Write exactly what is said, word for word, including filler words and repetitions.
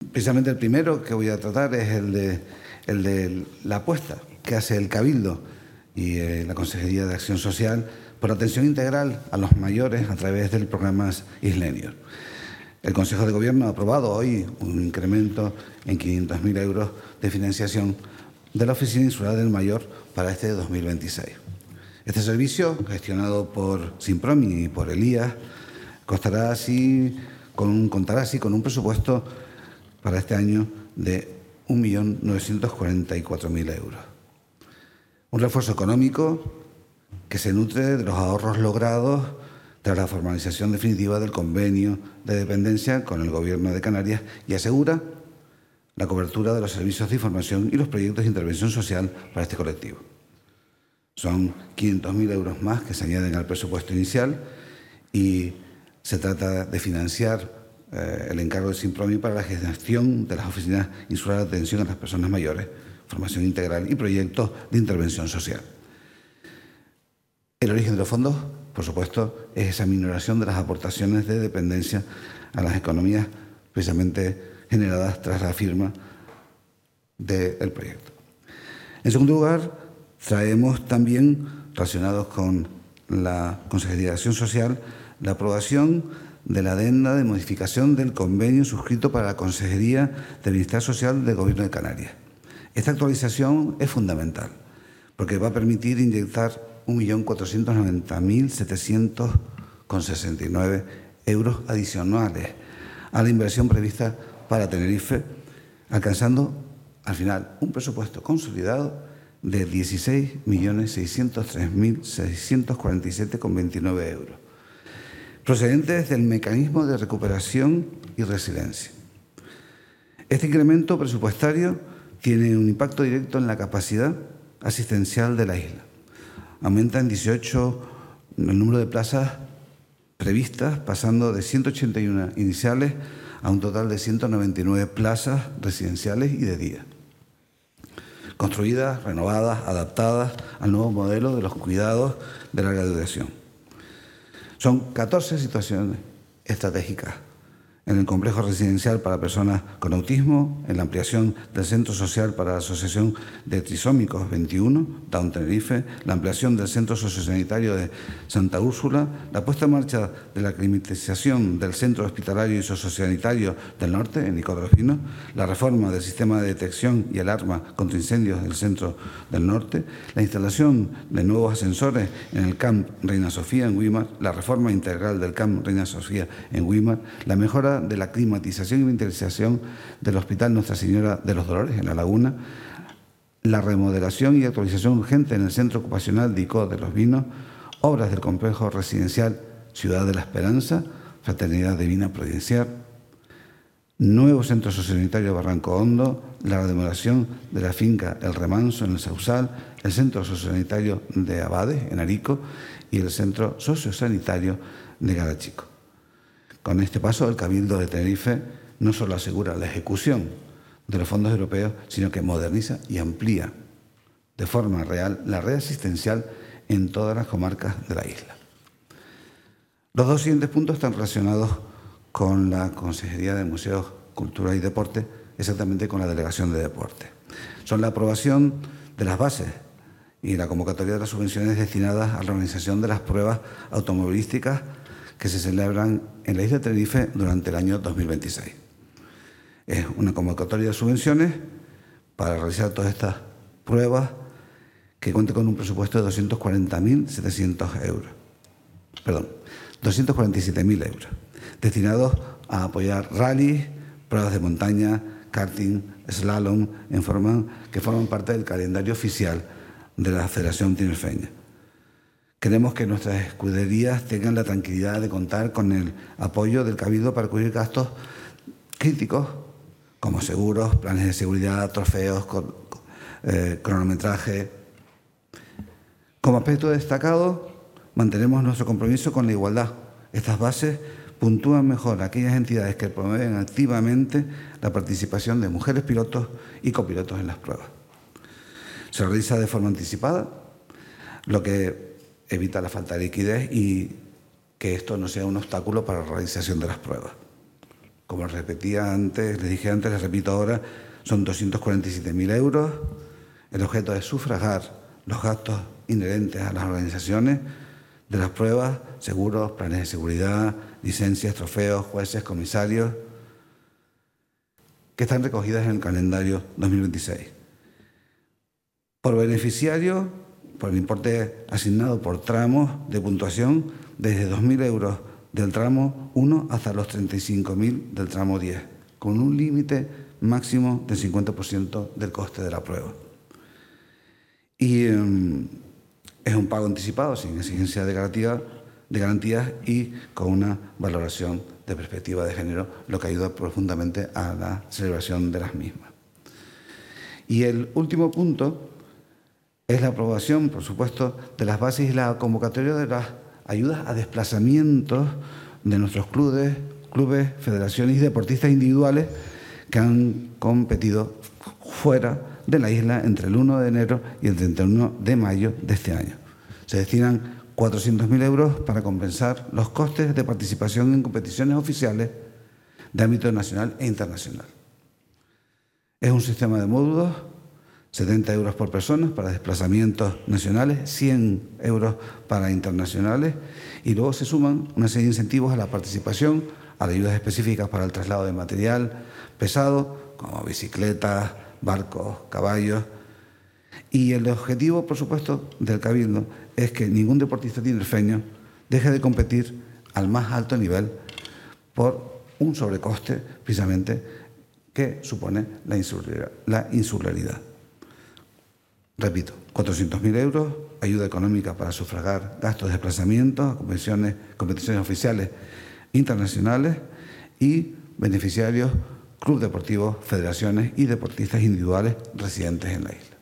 Precisamente el primero que voy a tratar es el de, el de la apuesta que hace el Cabildo y eh, la Consejería de Acción Social por atención integral a los mayores a través del programa Islenior. El Consejo de Gobierno ha aprobado hoy un incremento en quinientos mil euros de financiación de la Oficina Insular del Mayor para este dos mil veintiséis. Este servicio, gestionado por Simpromi y por el I A, costará así, con, contará así con un presupuesto para este año de un millón novecientos cuarenta y cuatro mil euros. Un refuerzo económico que se nutre de los ahorros logrados tras la formalización definitiva del convenio de dependencia con el Gobierno de Canarias y asegura la cobertura de los servicios de información y los proyectos de intervención social para este colectivo. Son quinientos mil euros más que se añaden al presupuesto inicial y se trata de financiar eh, el encargo de Simpromi para la gestión de las oficinas insulares de atención a las personas mayores, formación integral y proyectos de intervención social. El origen de los fondos, por supuesto, es esa minoración de las aportaciones de dependencia a las economías precisamente generadas tras la firma del proyecto. En segundo lugar, traemos también, relacionados con la Consejería de Acción Social, la aprobación de la adenda de modificación del convenio suscrito para la Consejería de Bienestar Social del Gobierno de Canarias. Esta actualización es fundamental porque va a permitir inyectar un millón cuatrocientos noventa mil setecientos sesenta y nueve euros adicionales a la inversión prevista para Tenerife, alcanzando al final un presupuesto consolidado de dieciséis millones seiscientos tres mil seiscientos cuarenta y siete coma veintinueve euros, procedentes del mecanismo de recuperación y resiliencia. Este incremento presupuestario tiene un impacto directo en la capacidad asistencial de la isla. Aumenta en dieciocho el número de plazas previstas, pasando de ciento ochenta y uno iniciales a un total de ciento noventa y nueve plazas residenciales y de día, construidas, renovadas, adaptadas al nuevo modelo de los cuidados de larga duración. Son catorce situaciones estratégicas en el complejo residencial para personas con autismo, en la ampliación del Centro Social para la Asociación de Trisómicos veintiuno, Down Tenerife, la ampliación del Centro Sociosanitario de Santa Úrsula, la puesta en marcha de la climatización del Centro Hospitalario y Sociosanitario del Norte, en Nicodro de los Pinos, la reforma del sistema de detección y alarma contra incendios del Centro del Norte, la instalación de nuevos ascensores en el Camp Reina Sofía en Güímar, la reforma integral del Camp Reina Sofía en Güímar, la mejora de la climatización y ventilización del Hospital Nuestra Señora de los Dolores en La Laguna, la remodelación y actualización urgente en el Centro Ocupacional de Icó de los Vinos, obras del complejo residencial Ciudad de la Esperanza, Fraternidad Divina Providencial, nuevo Centro Sociosanitario Barranco Hondo, la remodelación de la finca El Remanso en el Sausal, el Centro Sociosanitario de Abades en Arico y el Centro Sociosanitario de Garachico. Con este paso, el Cabildo de Tenerife no solo asegura la ejecución de los fondos europeos, sino que moderniza y amplía de forma real la red asistencial en todas las comarcas de la isla. Los dos siguientes puntos están relacionados con la Consejería de Museos, Cultura y Deporte, exactamente con la Delegación de Deporte. Son la aprobación de las bases y la convocatoria de las subvenciones destinadas a la organización de las pruebas automovilísticas que se celebran en la isla de Tenerife durante el año dos mil veintiséis. Es una convocatoria de subvenciones para realizar todas estas pruebas que cuenta con un presupuesto de doscientos cuarenta mil setecientos euros. Perdón, doscientos cuarenta y siete mil euros, destinados a apoyar rallies, pruebas de montaña, karting, slalom, en forma, que forman parte del calendario oficial de la Federación Tinerfeña. Queremos que nuestras escuderías tengan la tranquilidad de contar con el apoyo del Cabildo para cubrir gastos críticos como seguros, planes de seguridad, trofeos, eh, cronometraje. Como aspecto destacado, mantenemos nuestro compromiso con la igualdad. Estas bases puntúan mejor aquellas entidades que promueven activamente la participación de mujeres pilotos y copilotos en las pruebas. Se realiza de forma anticipada, lo que evita la falta de liquidez y que esto no sea un obstáculo para la realización de las pruebas. Como repetía antes, les dije antes, les repito ahora, son doscientos cuarenta y siete mil euros. El objeto es sufragar los gastos inherentes a las organizaciones de las pruebas, seguros, planes de seguridad, licencias, trofeos, jueces, comisarios, que están recogidas en el calendario dos mil veintiséis. Por beneficiario, por el importe asignado por tramos de puntuación, desde dos mil euros del tramo uno hasta los treinta y cinco mil del tramo diez, con un límite máximo del cincuenta por ciento del coste de la prueba. Y eh, es un pago anticipado, sin exigencia de garantía, de garantías y con una valoración de perspectiva de género, lo que ayuda profundamente a la celebración de las mismas. Y el último punto es la aprobación, por supuesto, de las bases y la convocatoria de las ayudas a desplazamientos de nuestros clubes, clubes, federaciones y deportistas individuales que han competido fuera de la isla entre el uno de enero y el treinta y uno de mayo de este año. Se destinan cuatrocientos mil euros para compensar los costes de participación en competiciones oficiales de ámbito nacional e internacional. Es un sistema de módulos, setenta euros por persona para desplazamientos nacionales, cien euros para internacionales, y luego se suman una serie de incentivos a la participación, a las ayudas específicas para el traslado de material pesado, como bicicletas, barcos, caballos. Y el objetivo, por supuesto, del Cabildo es que ningún deportista tinerfeño deje de competir al más alto nivel por un sobrecoste, precisamente, que supone la insularidad. La insularidad. Repito, cuatrocientos mil euros, ayuda económica para sufragar gastos de desplazamiento a competiciones, competiciones oficiales internacionales y beneficiarios, club deportivos, federaciones y deportistas individuales residentes en la isla.